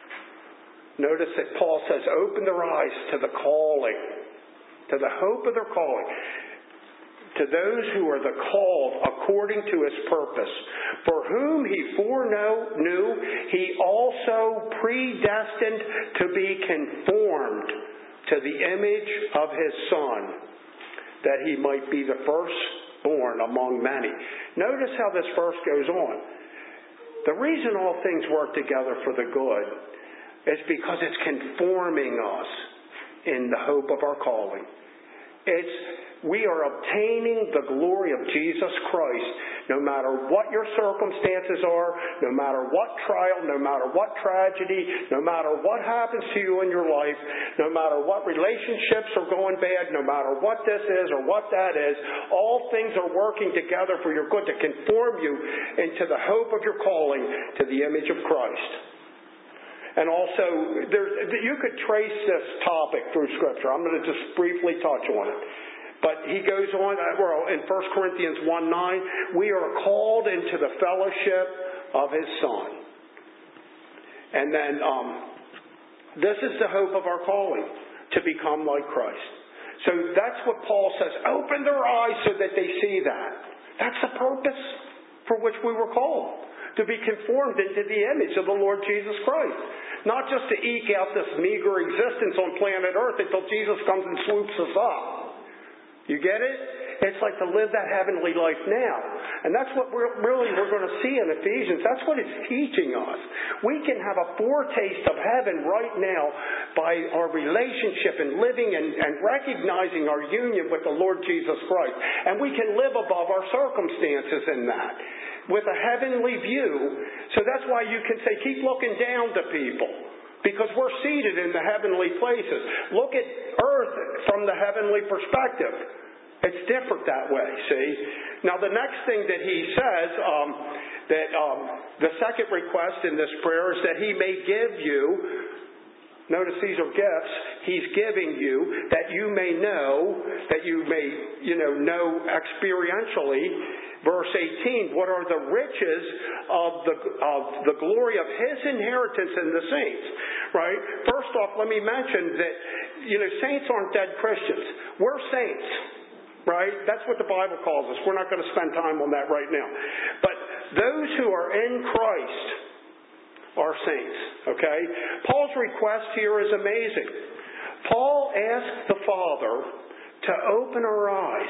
Notice that Paul says, open their eyes to the calling, to the hope of their calling. To those who are the called according to His purpose, for whom He foreknew, He also predestined to be conformed to the image of His Son, that He might be the firstborn among many. Notice how this verse goes on. The reason all things work together for the good is because it's conforming us in the hope of our calling. It's we are obtaining the glory of Jesus Christ no matter what your circumstances are, no matter what trial, no matter what tragedy, no matter what happens to you in your life, no matter what relationships are going bad, no matter what this is or what that is, all things are working together for your good to conform you into the hope of your calling to the image of Christ. And also, there's, you could trace this topic through Scripture. I'm going to just briefly touch on it. But he goes on, well, in First Corinthians one nine, we are called into the fellowship of His Son. And then, um, this is the hope of our calling, to become like Christ. So that's what Paul says. Open their eyes so that they see that. That's the purpose for which we were called. To be conformed into the image of the Lord Jesus Christ. Not just to eke out this meager existence on planet Earth until Jesus comes and swoops us up. You get it? It's like to live that heavenly life now. And that's what we're really we're going to see in Ephesians. That's what it's teaching us. We can have a foretaste of heaven right now by our relationship and living and, and recognizing our union with the Lord Jesus Christ. And we can live above our circumstances in that, with a heavenly view. So that's why you can say, keep looking down to people, because we're seated in the heavenly places. Look at earth from the heavenly perspective. It's different that way, see? Now the next thing that he says, um, that um, the second request in this prayer is that He may give you, notice these are gifts, He's giving you that you may know, that you may, you know, know experientially. Verse eighteen, what are the riches of the of the glory of His inheritance in the saints? Right? First off, let me mention that, you know, saints aren't dead Christians. We're saints. Right? That's what the Bible calls us. We're not going to spend time on that right now. But those who are in Christ are saints. Okay? Paul's request here is amazing. Paul asked the Father to open our eyes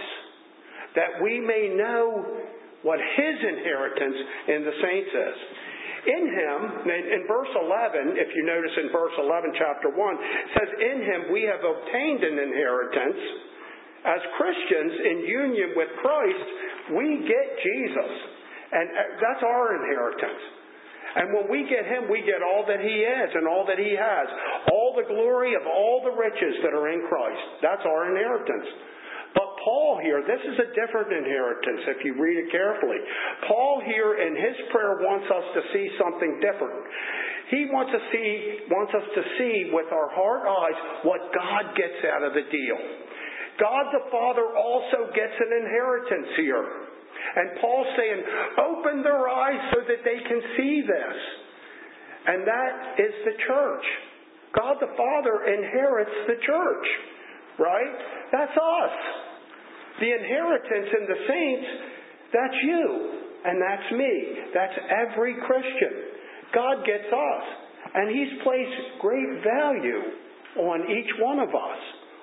that we may know what His inheritance in the saints is. In Him, in verse eleven, if you notice in verse eleven, chapter one, it says, in Him we have obtained an inheritance. As Christians in union with Christ, we get Jesus. And that's our inheritance. And when we get Him, we get all that He is and all that He has. All the glory of all the riches that are in Christ. That's our inheritance. But Paul here, this is a different inheritance if you read it carefully. Paul here in his prayer wants us to see something different. He wants to see, wants us to see with our heart eyes what God gets out of the deal. God the Father also gets an inheritance here. And Paul's saying, open their eyes so that they can see this. And that is the church. God the Father inherits the church. Right? That's us. The inheritance in the saints, that's you. And that's me. That's every Christian. God gets us. And He's placed great value on each one of us.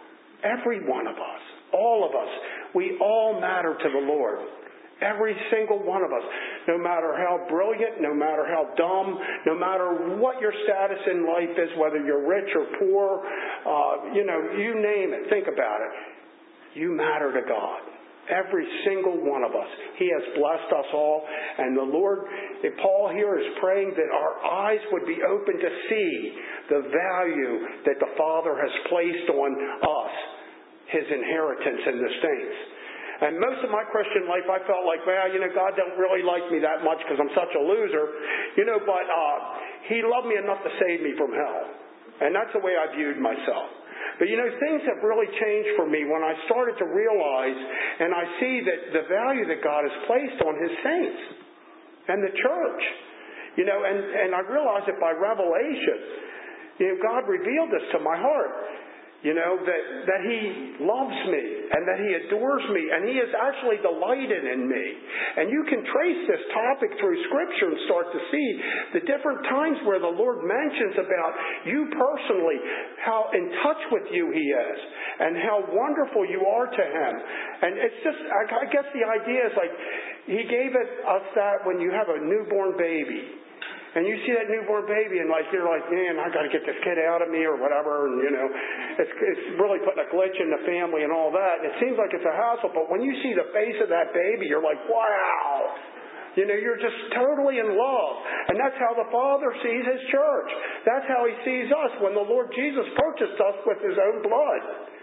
Every one of us. All of us. We all matter to the Lord. Every single one of us. No matter how brilliant, no matter how dumb, no matter what your status in life is, whether you're rich or poor, uh, you know, you name it. Think about it. You matter to God. Every single one of us. He has blessed us all. And the Lord, Paul here is praying that our eyes would be open to see the value that the Father has placed on us, His inheritance in the saints. And most of my Christian life, I felt like, well, you know, God don't really like me that much because I'm such a loser. You know, but uh, He loved me enough to save me from hell. And that's the way I viewed myself. But, you know, things have really changed for me when I started to realize and I see that the value that God has placed on His saints and the church. You know, and, and I realized it by revelation. You know, God revealed this to my heart. You know, that, that He loves me and that He adores me and He is actually delighted in me. And you can trace this topic through Scripture and start to see the different times where the Lord mentions about you personally, how in touch with you He is and how wonderful you are to Him. And it's just, I guess the idea is like He gave it us that when you have a newborn baby. And you see that newborn baby and like, you're like, man, I got to get this kid out of me or whatever. And, you know, it's, it's really putting a glitch in the family and all that. And it seems like it's a hassle. But when you see the face of that baby, you're like, wow. You know, you're just totally in love. And that's how the Father sees His church. That's how He sees us when the Lord Jesus purchased us with His own blood.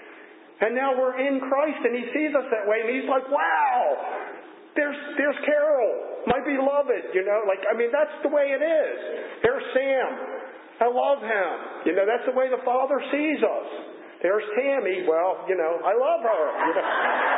And now we're in Christ and He sees us that way. And He's like, wow. There's there's Carol, my beloved, you know. Like, I mean, that's the way it is. There's Sam. I love him. You know, that's the way the Father sees us. There's Tammy. Well, you know, I love her. You know?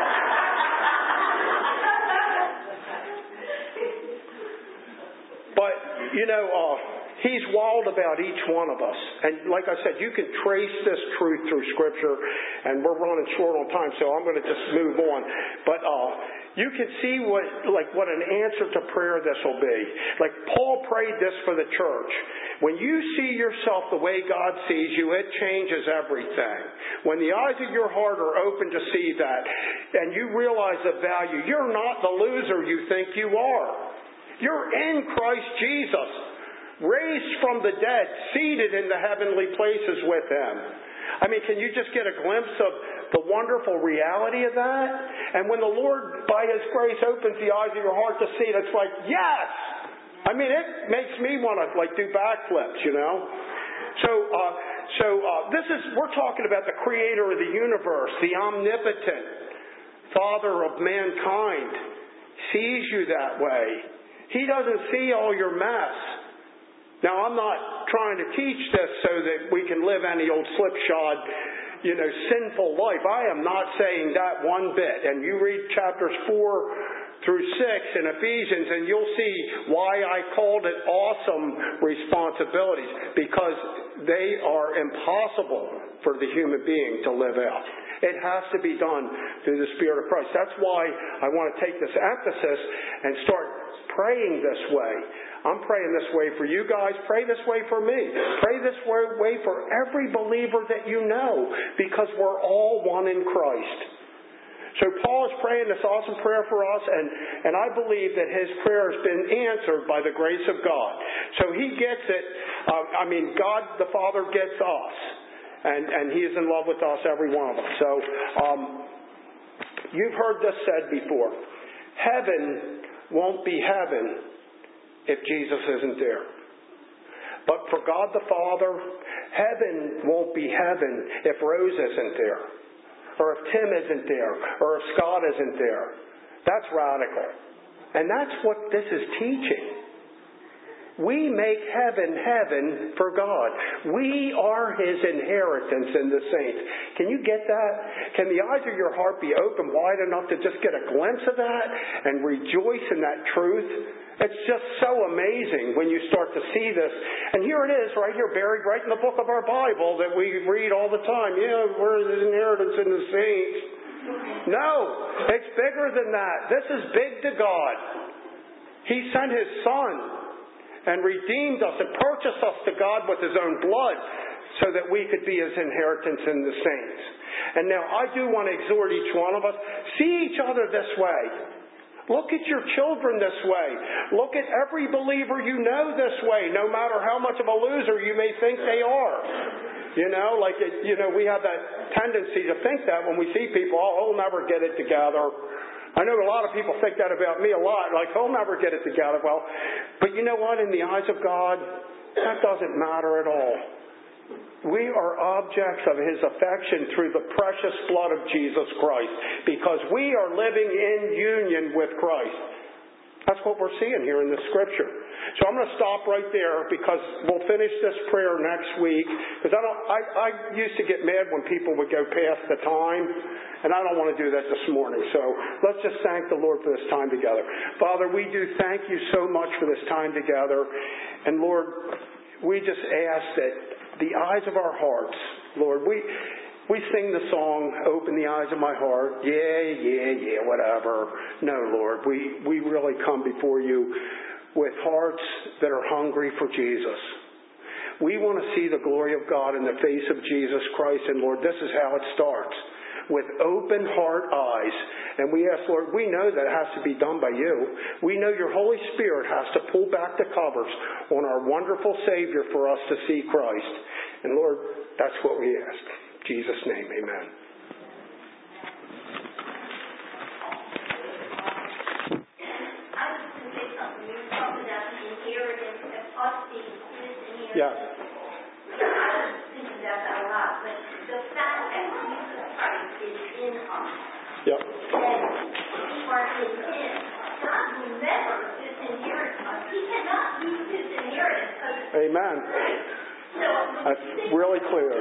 But, you know, uh, he's wild about each one of us. And like I said, you can trace this truth through Scripture, and we're running short on time, so I'm going to just move on. But uh, you can see what, like, what an answer to prayer this will be. Like Paul prayed this for the church. When you see yourself the way God sees you, it changes everything. When the eyes of your heart are open to see that, and you realize the value, you're not the loser you think you are. You're in Christ Jesus, raised from the dead, seated in the heavenly places with Him. I mean, can you just get a glimpse of the wonderful reality of that? And when the Lord, by His grace, opens the eyes of your heart to see it, it's like, yes! I mean, it makes me want to, like, do backflips, you know? So, uh, so uh, this is, we're talking about the Creator of the universe, the omnipotent Father of mankind, sees you that way. He doesn't see all your mess. Now, I'm not trying to teach this so that we can live any old slipshod, you know, sinful life. I am not saying that one bit. And you read chapters four through six in Ephesians, and you'll see why I called it awesome responsibilities, because they are impossible for the human being to live out. It has to be done through the Spirit of Christ. That's why I want to take this emphasis and start praying this way. I'm praying this way for you guys. Pray this way for me. Pray this way for every believer that you know, because we're all one in Christ. So Paul is praying this awesome prayer for us, and, and I believe that his prayer has been answered by the grace of God. So he gets it. Uh, I mean, God the Father gets us, and, and he is in love with us, every one of us. So um, you've heard this said before. Heaven won't be heaven if Jesus isn't there. But for God the Father, heaven won't be heaven if Rose isn't there, or if Tim isn't there, or if Scott isn't there. That's radical. And that's what this is teaching. We make heaven heaven for God. We are His inheritance in the saints. Can you get that? Can the eyes of your heart be open wide enough to just get a glimpse of that and rejoice in that truth? It's just so amazing when you start to see this. And here it is, right here, buried right in the book of our Bible that we read all the time. Yeah, we're His inheritance in the saints. No, it's bigger than that. This is big to God. He sent His Son and redeemed us and purchased us to God with His own blood so that we could be His inheritance in the saints. And now I do want to exhort each one of us, see each other this way. Look at your children this way. Look at every believer you know this way, no matter how much of a loser you may think they are. You know, like, it, you know, we have that tendency to think that when we see people, oh, he'll never get it together. I know a lot of people think that about me a lot, like, he'll never get it together. Well, but you know what? In the eyes of God, that doesn't matter at all. We are objects of His affection through the precious blood of Jesus Christ, because we are living in union with Christ. That's what we're seeing here in the Scripture. So I'm going to stop right there, because we'll finish this prayer next week. Because I don't, I, I used to get mad when people would go past the time, and I don't want to do that this morning. So let's just thank the Lord for this time together. Father, we do thank You so much for this time together. And Lord, we just ask that the eyes of our hearts, Lord, we... We sing the song, open the eyes of my heart. Yeah, yeah, yeah, whatever. No, Lord, we, we really come before You with hearts that are hungry for Jesus. We want to see the glory of God in the face of Jesus Christ. And Lord, this is how it starts, with open heart eyes. And we ask, Lord, we know that it has to be done by You. We know Your Holy Spirit has to pull back the covers on our wonderful Savior for us to see Christ. And Lord, that's what we ask. In Jesus' name, amen. Yeah. Yep. Amen. That's really clear.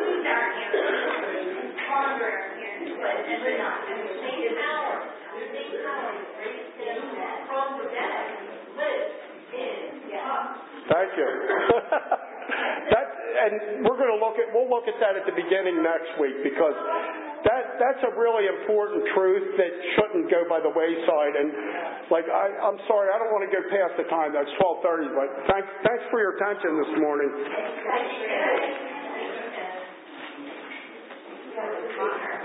Thank you. that, and we're going to look at, we'll look at that at the beginning next week, because that that's a really important truth that shouldn't go by the wayside. And like, I, I'm sorry, I don't want to go past the time. That's twelve thirty, but thanks, thanks for your attention this morning.